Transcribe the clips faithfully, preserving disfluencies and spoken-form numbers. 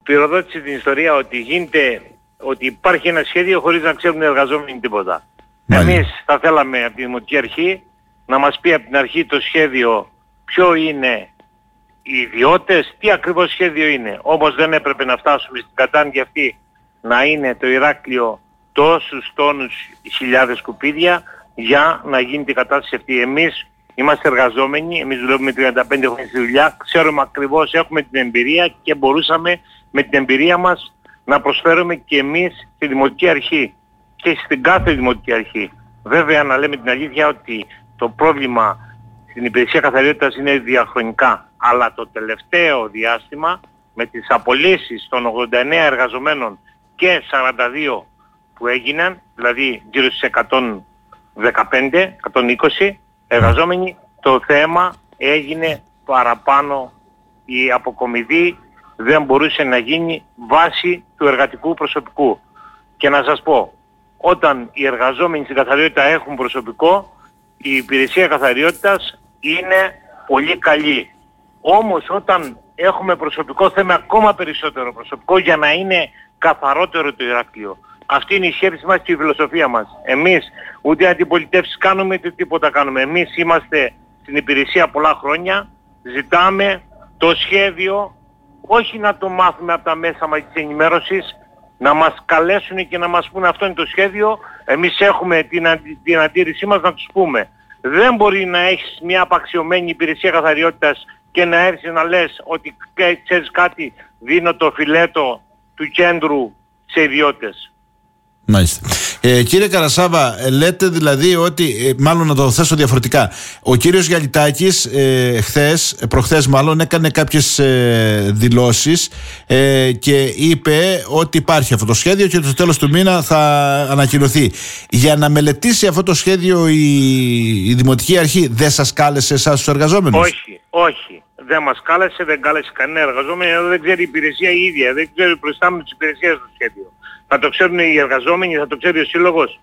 πυροδότησε την ιστορία ότι γίνεται, ότι υπάρχει ένα σχέδιο χωρίς να ξέρουν οι εργαζόμενοι τίποτα. Μάλιστα. Εμείς θα θέλαμε από τη Δημοτική Αρχή να μας πει από την αρχή το σχέδιο ποιο είναι οι ιδιώτες, τι ακριβώς σχέδιο είναι. Όμως δεν έπρεπε να φτάσουμε στην κατάνοια αυτή να είναι το Ηράκλειο τόσους τόνους χιλιάδες σκουπίδια για να γίνει την κατάσταση αυτή. Εμείς είμαστε εργαζόμενοι, εμείς δουλεύουμε τριάντα πέντε χρόνια στη δουλειά, ξέρουμε ακριβώς, έχουμε την εμπειρία και μπορούσαμε με την εμπειρία μας να προσφέρουμε και εμείς στη Δημοτική Αρχή και στην κάθε Δημοτική Αρχή. Βέβαια να λέμε την αλήθεια ότι το πρόβλημα στην υπηρεσία καθαριότητας είναι διαχρονικά, αλλά το τελευταίο διάστημα με τις απολύσεις των ογδόντα εννέα εργαζομένων και σαράντα δύο που έγιναν, δηλαδή γύρω στις εκατόν δεκαπέντε εκατόν είκοσι εργαζόμενοι, το θέμα έγινε παραπάνω, η αποκομιδή δεν μπορούσε να γίνει βάση του εργατικού προσωπικού. Και να σας πω, όταν οι εργαζόμενοι στην καθαριότητα έχουν προσωπικό, η υπηρεσία καθαριότητας είναι πολύ καλή. Όμως όταν έχουμε προσωπικό, θέλουμε ακόμα περισσότερο προσωπικό για να είναι καθαρότερο το Ηράκλειο. Αυτή είναι η σκέψη μας και η φιλοσοφία μας. Εμείς ούτε αντιπολιτεύσεις κάνουμε, ούτε τίποτα κάνουμε. Εμείς είμαστε στην υπηρεσία πολλά χρόνια, ζητάμε το σχέδιο, όχι να το μάθουμε από τα μέσα μαζικής ενημέρωσης, να μας καλέσουν και να μας πούνε αυτό είναι το σχέδιο, εμείς έχουμε την, αντι, την αντίρρησή μας να τους πούμε. Δεν μπορεί να έχεις μια απαξιωμένη υπηρεσία καθαριότητας και να έρθεις να λες ότι ξέρεις κάτι, δίνω το φιλέτο του κέντρου σε ιδιώτες. Μάλιστα. Ε, κύριε Καρασάβα, λέτε δηλαδή ότι, ε, μάλλον να το θέσω διαφορετικά, ο κύριος Γιαλιτάκης ε, χθες, προχθές μάλλον, έκανε κάποιες ε, δηλώσεις ε, και είπε ότι υπάρχει αυτό το σχέδιο και το τέλος του μήνα θα ανακοινωθεί. Για να μελετήσει αυτό το σχέδιο η, η Δημοτική Αρχή δεν σας κάλεσε εσάς τους εργαζόμενους? Όχι, όχι. Δεν μας κάλεσε, δεν κάλεσε κανένα εργαζόμενο, δεν ξέρει η υπηρεσία η ίδια, δεν ξέρει ο προϊστάμενος της υπηρεσίας το σχέδιο. Θα το ξέρουν οι εργαζόμενοι, θα το ξέρει ο σύλλογος.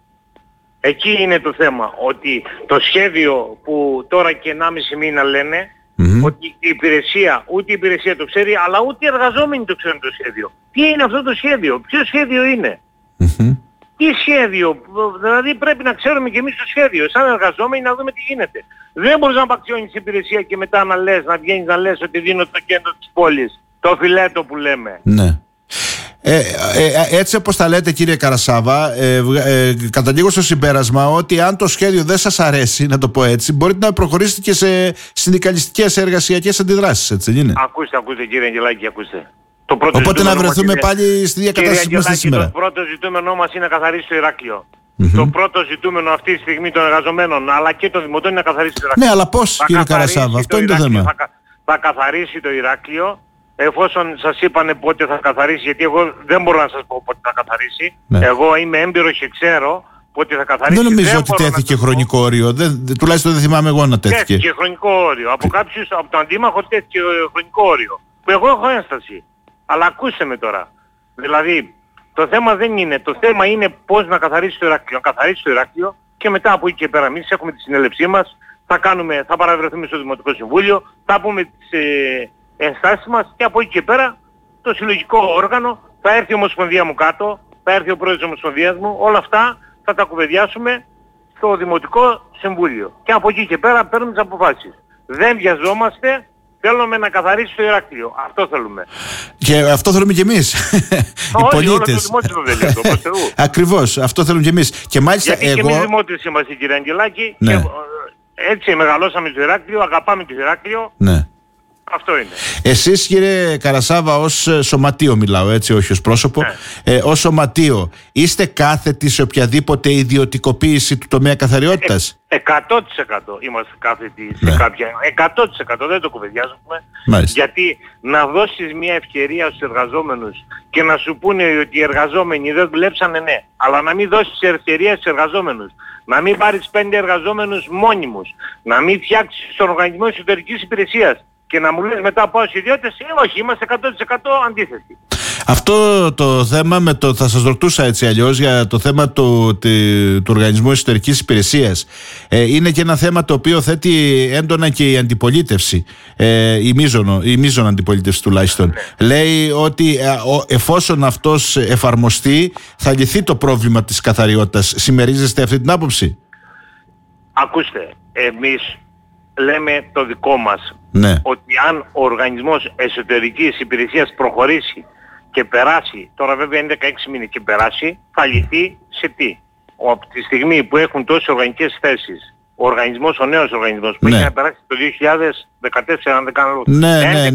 Εκεί είναι το θέμα, ότι το σχέδιο που τώρα και ενάμιση μήνα λένε, mm-hmm. ότι η υπηρεσία, ούτε η υπηρεσία το ξέρει, αλλά ούτε οι εργαζόμενοι το ξέρουν το σχέδιο. Τι είναι αυτό το σχέδιο, ποιο σχέδιο είναι. Mm-hmm. Τι σχέδιο, δηλαδή πρέπει να ξέρουμε και εμείς το σχέδιο, σαν εργαζόμενοι να δούμε τι γίνεται. Δεν μπορείς να απαξιώνεις την υπηρεσία και μετά να λες, να βγαίνεις να λες ότι δίνω το κέντρο της πόλης, το φιλέτο που λέμε. Ναι. Ε, ε, έτσι όπως τα λέτε κύριε Καρασάβα, ε, ε, καταλήγω στο συμπέρασμα ότι αν το σχέδιο δεν σας αρέσει, να το πω έτσι, μπορείτε να προχωρήσετε και σε συνδικαλιστικές εργασιακές αντιδράσεις, έτσι δεν είναι? Ακούστε, ακούστε κύριε Αγγελάκη, ακούστε. Το πρώτο Οπότε να βρεθούμε είναι, πάλι στη ίδια κατάσταση που είμαστε σήμερα. Το πρώτο ζητούμενό μας είναι να καθαρίσει το Ηράκλειο. Mm-hmm. Το πρώτο ζητούμενο αυτή τη στιγμή των εργαζομένων αλλά και των δημοτών είναι να καθαρίσει το Ηράκλειο. Ναι, αλλά πώς κύριε Καρασάβα, αυτό είναι το θέμα. Θα, θα καθαρίσει το Ηράκλειο. Εφόσον σας είπανε πότε θα καθαρίσει, γιατί εγώ δεν μπορώ να σας πω πότε θα καθαρίσει. Ναι. Εγώ είμαι έμπειρος και ξέρω πότε θα καθαρίσει. Δεν νομίζω δεν ότι τέθηκε χρονικό όριο. Δεν, τουλάχιστον δεν θυμάμαι εγώ να τέθηκε. Τέθηκε χρονικό όριο. Από κάποιους, από τον αντίμαχο τέθηκε χρονικό όριο. Που εγώ έχω ένσταση. Αλλά ακούστε με τώρα. Δηλαδή, το θέμα δεν είναι. Το θέμα είναι πώς να καθαρίσει το Ηράκλειο. Να καθαρίσει το Ηράκλειο και μετά από εκεί και πέρα εμείς έχουμε τη συνέλευσή μας. Θα, κάνουμε, θα παραβρεθούμε στο Δημοτικό Συμβούλιο. Θα πούμε τις ε, ενστάσεις μας και από εκεί και πέρα το συλλογικό όργανο, θα έρθει η Ομοσπονδία μου κάτω, θα έρθει ο πρόεδρος της Ομοσπονδίας μου, όλα αυτά θα τα κουβεντιάσουμε στο Δημοτικό Συμβούλιο. Και από εκεί και πέρα παίρνουμε τις αποφάσεις. Δεν βιαζόμαστε, θέλουμε να καθαρίσει το Ηράκλειο. Αυτό θέλουμε. Και αυτό θέλουμε κι εμείς. Οι όχι, όλο το δημότιο δεν λέει αυτό, προς Θεού. Ακριβώς, αυτό θέλουμε κι εμείς. Και μάλιστα γιατί εγώ... και εμείς δημότες είμαστε κύριε Αγγελάκη, ναι. και έτσι μεγαλώσαμε το Ηράκλειο, αγαπάμε το Ηράκλειο. Ναι. Αυτό είναι. Εσείς κύριε Καρασάβα, ως σωματείο μιλάω, έτσι, όχι ως πρόσωπο, ναι. ε, ως σωματείο είστε κάθετοι σε οποιαδήποτε ιδιωτικοποίηση του τομέα καθαριότητας? εκατό τοις εκατό είμαστε κάθετοι σε ναι. κάποια, εκατό τοις εκατό δεν το κουβεντιάζουμε. Μάλιστα. Γιατί να δώσεις μια ευκαιρία στους εργαζόμενους και να σου πούνε ότι οι εργαζόμενοι δεν δουλέψανε, ναι, αλλά να μην δώσεις ευκαιρία στους εργαζόμενους, να μην πάρεις πέντε εργαζόμενους μόνιμους, να μην φτιάξεις τον οργανισμό εσωτερικής υπηρεσίας και να μου λες μετά πάω στους ιδιώτες, ε, όχι, είμαστε εκατό τοις εκατό αντίθετοι. Αυτό το θέμα με το, θα σας ρωτούσα έτσι αλλιώς για το θέμα του, του, του Οργανισμού Εσωτερικής Υπηρεσίας. Ε, είναι και ένα θέμα το οποίο θέτει έντονα και η αντιπολίτευση, ε, η μείζωνο, η μείζωνο αντιπολίτευση τουλάχιστον. Ναι. Λέει ότι ε, ο, εφόσον αυτός εφαρμοστεί θα λυθεί το πρόβλημα της καθαριότητας. Συμμερίζεστε αυτή την άποψη? Ακούστε, εμείς λέμε το δικό μας, ναι. ότι αν ο Οργανισμός Εσωτερικής Υπηρεσίας προχωρήσει και περάσει, τώρα βέβαια είναι δεκαέξι μήνες και περάσει, θα λυθεί σε τι? Από τη στιγμή που έχουν τόσες οργανικές θέσεις, ο οργανισμός, ο νέος οργανισμός που ναι. είχε να περάσει το δύο χιλιάδες δεκατέσσερα, αν δεν κάνω λάθος. Ναι, ναι,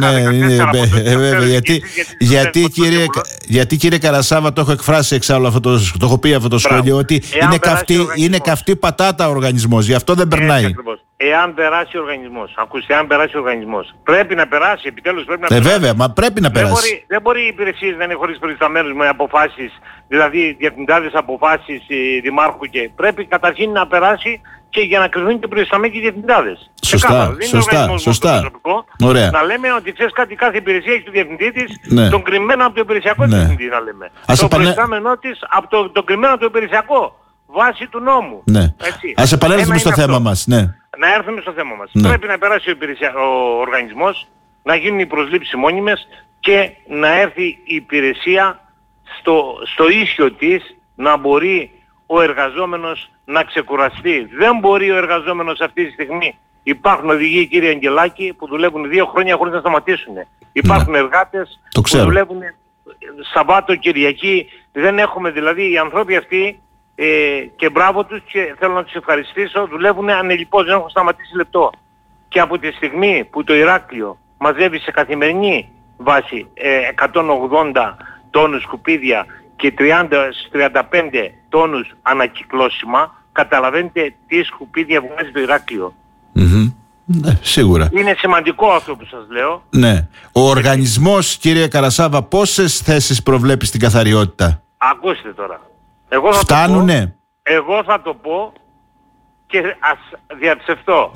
ναι, βέβαια, γιατί, γιατί, κύριε, γιατί κύριε Καρασάβα το έχω εκφράσει εξάλλου αυτό το, το έχω πει αυτό το σχόλιο, ότι είναι καυτή, είναι καυτή πατάτα ο οργανισμός, γι' αυτό δεν περνάει. Εάν περάσει ο οργανισμός, ακούστε, εάν περάσει ο οργανισμός, πρέπει να περάσει, επιτέλους πρέπει να ε, περάσει. Βέβαια, μα πρέπει να περάσει. Δεν μπορεί, δεν μπορεί οι υπηρεσίες να είναι χωρίς προϊσταμένους με αποφάσεις, δηλαδή διευθυντάδες αποφάσεις δημάρχου και πρέπει καταρχήν να περάσει και για να κρυθούν και προϊσταμένοι και διευθυντάδες. Σωστά, σωστά, σωστά. Ωραία. Να λέμε ότι ξέρεις κάτι, κάθε υπηρεσία έχει τον διευθυντή της, ναι. τον κρυμμένο από το υπηρεσιακό ναι. διευθυντή να λέμε. Ας το επανε... προϊστάμενό της από το, το κρυμμένο από το υπηρεσιακό, βάσει του νόμου. Ναι. Ας επανέλθουμε στο θέμα αυτό. μας. Ναι. Να έρθουμε στο θέμα μας. Ναι. Πρέπει να περάσει ο, υπηρεσια... ο οργανισμός, να γίνουν οι προσλήψεις μόνιμες και να έρθει η υπηρεσία στο, στο ίσιο της να μπορεί ο εργαζόμενος να ξεκουραστεί. Δεν μπορεί ο εργαζόμενος αυτή τη στιγμή. Υπάρχουν οδηγοί, κύριε Αγγελάκη, που δουλεύουν δύο χρόνια χωρίς να σταματήσουν. Υπάρχουν ναι. εργάτες που δουλεύουν Σαββάτο, Κυριακή. Δεν έχουμε δηλαδή οι άνθρωποι αυτοί ε, και μπράβο τους και θέλω να τους ευχαριστήσω, δουλεύουν ανελιπώς, δεν έχουν σταματήσει λεπτό. Και από τη στιγμή που το Ηράκλειο μαζεύει σε καθημερινή βάση ε, εκατόν ογδόντα τόνους σκουπίδια και τριάντα τριάντα πέντε τόνους ανακυκλώσιμα, καταλαβαίνετε τι σκουπίδια βγάζει το Ηράκλειο. Mm-hmm. Ναι, σίγουρα. Είναι σημαντικό αυτό που σας λέω. Ναι. Ο οργανισμός, κύριε Καρασάβα, πόσες θέσεις προβλέπει στην καθαριότητα? Ακούστε τώρα. Εγώ θα Φτάνουνε? Το πω, εγώ θα το πω και ας διαψευτώ.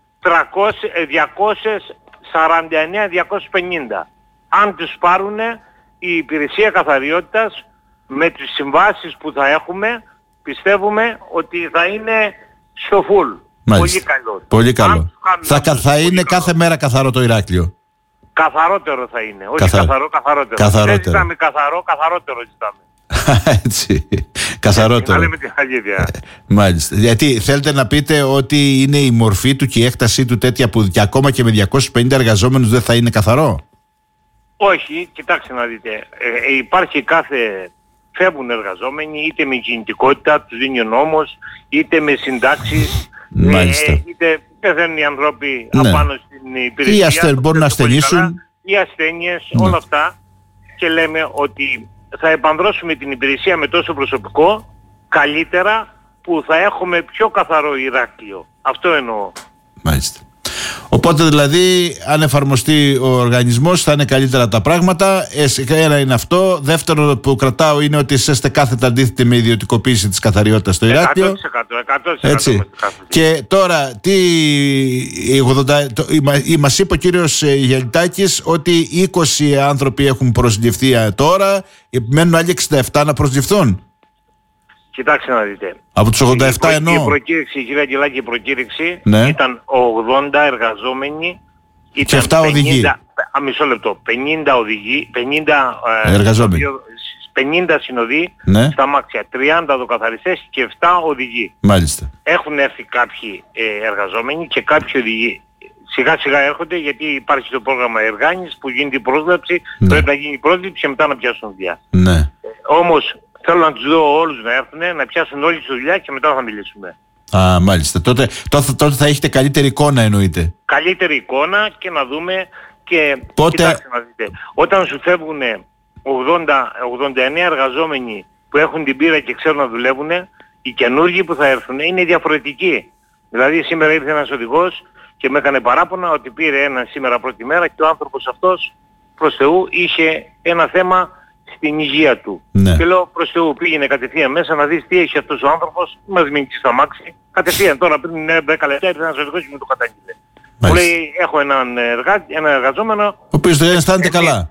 διακόσιες σαράντα εννέα με διακόσιες πενήντα. Αν τους πάρουνε η υπηρεσία καθαριότητας με τις συμβάσεις που θα έχουμε, πιστεύουμε ότι θα είναι στο full. Πολύ καλό. Πολύ καλό. Θα, θα, θα είναι καλό. Κάθε μέρα καθαρό το Ηράκλειο. Καθαρότερο θα είναι. Όχι Καθα... καθαρό, καθαρότερο. καθαρότερο. Δεν ζητάμε καθαρό, καθαρότερο ζητάμε. Έτσι. Καθαρότερο. Να λέμε την αλήθεια. Μάλιστα. Γιατί θέλετε να πείτε ότι είναι η μορφή του και η έκτασή του τέτοια που και ακόμα και με διακόσιους πενήντα εργαζόμενους δεν θα είναι καθαρό? Όχι, κοιτάξτε να δείτε. Ε, υπάρχει κάθε... Φεύγουν εργαζόμενοι είτε με κινητικότητα, τους δίνει ο νόμος, είτε με συντάξεις, ε, είτε πεθαίνουν οι άνθρωποι ναι. απάνω στην υπηρεσία. Ή ασθεν, μπορούν να ασθενήσουν. Οι ασθένειες, ναι. όλα αυτά. Και λέμε ότι θα επανδρώσουμε την υπηρεσία με τόσο προσωπικό καλύτερα που θα έχουμε πιο καθαρό Ηράκλειο. Αυτό εννοώ. Μάλιστα. Οπότε δηλαδή αν εφαρμοστεί ο οργανισμός θα είναι καλύτερα τα πράγματα. Ένα είναι αυτό. Δεύτερο που κρατάω είναι ότι είστε κάθετα αντίθετοι με ιδιωτικοποίηση της καθαριότητας στο Ηράκλειο. εκατό τοις εκατό, εκατό τοις εκατό Έτσι. Και τώρα τι μας είπε ο κύριος Γιαλιτάκης ότι είκοσι άνθρωποι έχουν προσληφθεί τώρα, μένουν άλλοι εξήντα επτά να προσληφθούν. Κοιτάξτε να δείτε. Από τους ογδόντα επτά εννοώ. Η προκήρυξη, κύριε Αγγελάκη, η προκήρυξη ναι. ήταν ογδόντα εργαζόμενοι. Ήταν και εφτά οδηγοί. Α, μισό λεπτό. πενήντα οδηγοί, πενήντα εργαζόμενοι. πενήντα συνοδοί ναι. στα μάξια, τριάντα οδοκαθαριστές και εφτά οδηγοί. Μάλιστα. Έχουν έρθει κάποιοι ε, εργαζόμενοι και κάποιοι οδηγοί. Σιγά σιγά έρχονται γιατί υπάρχει το πρόγραμμα Εργάνης που γίνεται η πρόσληψη, ναι. πρέπει να γίνει η πρόσληψη και μετά να πιάσουν δουλειά. Ναι. Ε, όμως θέλω να τους δω όλους να έρθουν, να πιάσουν όλοι τη δουλειά και μετά θα μιλήσουμε. Α, μάλιστα. Τότε, τότε, τότε θα έχετε καλύτερη εικόνα εννοείται. Καλύτερη εικόνα και να δούμε και... Πότε... Κοιτάξτε να δείτε. Όταν σου φεύγουν ογδόντα, ογδόντα εννέα εργαζόμενοι που έχουν την πείρα και ξέρουν να δουλεύουν, οι καινούργοι που θα έρθουν είναι διαφορετικοί. Δηλαδή σήμερα ήρθε ένας οδηγός και με έκανε παράπονα ότι πήρε ένα σήμερα πρώτη μέρα και ο άνθρωπος αυτός προς Θεού είχε ένα θέμα στην υγεία του. Ναι. Και λέω προς Θεού πήγαινε κατευθείαν μέσα να δεις τι έχει αυτός ο άνθρωπος, μας μείνει στα μάξι. Κατευθείαν τώρα πριν δέκα λεπτά ήρθε ένας οδηγός και μου το κατάγγειλε. Μου λέει έχω έναν, εργα... ένα εργαζόμενο. Ο οποίος δεν αισθάνεται καλά.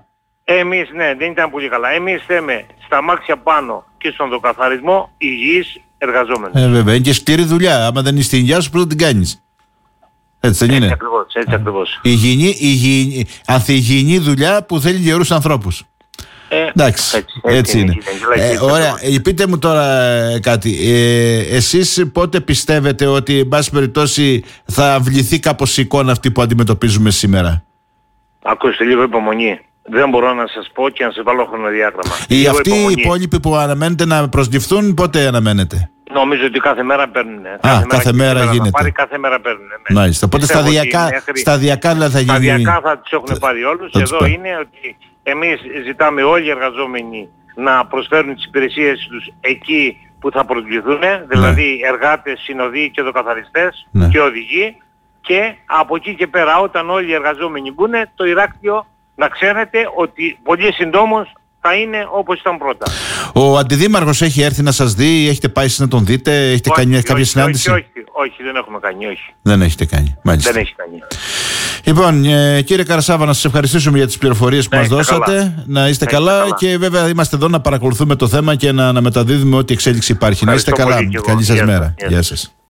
Εμείς, ναι, δεν ήταν πολύ καλά. Εμείς θέμε στα αμάξια πάνω και στον δοκαθαρισμό υγιείς εργαζόμενους. Ε, βέβαια, είναι και σκληρή δουλειά. Άμα δεν είναι στην υγεία σου, πώς θα την κάνεις? Έτσι δεν είναι? Έτσι ακριβώς, έτσι ακριβώς. Υγιεινή, υγιεινή, ανθυγιεινή δουλειά που θέλει γερούς ανθρώπους. Ε, Εντάξει, έτσι, έτσι, έτσι είναι. είναι. Ε, ωραία, ε, πείτε μου τώρα ε, κάτι. Ε, εσείς πότε πιστεύετε ότι, εν πάση περιπτώσει, θα αυληθεί κάπως η εικόνα αυτή που αντιμετωπίζουμε σήμερα? Ακούστε, λίγο υπομονή. Δεν μπορώ να σας πω και να σας βάλω χρονοδιάγραμμα. Οι αυτοί οι υπόλοιποι που αναμένετε να προσληφθούν, πότε αναμένετε? Νομίζω ότι κάθε μέρα παίρνουν. Α, κάθε, κάθε μέρα, μέρα γίνεται. Πάρει, κάθε μέρα παίρνουν. Ναι. Μάλιστα. Οπότε σταδιακά, μέχρι... σταδιακά θα γίνει. Σταδιακά θα τους έχουν πάρει όλους. Εδώ είναι ότι εμείς ζητάμε όλοι οι εργαζόμενοι να προσφέρουν τις υπηρεσίες τους εκεί που θα προσληφθούν. Ναι. Δηλαδή εργάτες, συνοδοί και δοκαθαριστές ναι. και οδηγοί. Και από εκεί και πέρα, όταν όλοι οι εργαζόμενοι μπουν, το Ηράκλειο να ξέρετε ότι πολύ συντόμως θα είναι όπως ήταν πρώτα. Ο αντιδήμαρχος έχει έρθει να σας δει, έχετε πάει να τον δείτε, έχετε όχι, κάνει όχι, κάποια όχι, συνάντηση? Όχι, όχι, όχι, δεν έχουμε κάνει, όχι. Δεν έχετε κάνει, μάλιστα. Δεν έχει κάνει. Λοιπόν, ε, κύριε Καρασάβα, να σας ευχαριστήσουμε για τις πληροφορίες που να μας δώσατε. Καλά. Να είστε καλά, καλά και βέβαια είμαστε εδώ να παρακολουθούμε το θέμα και να, να μεταδίδουμε ό,τι εξέλιξη υπάρχει. Ευχαριστώ να είστε καλά. Καλή σας μέρα. Γεια σας.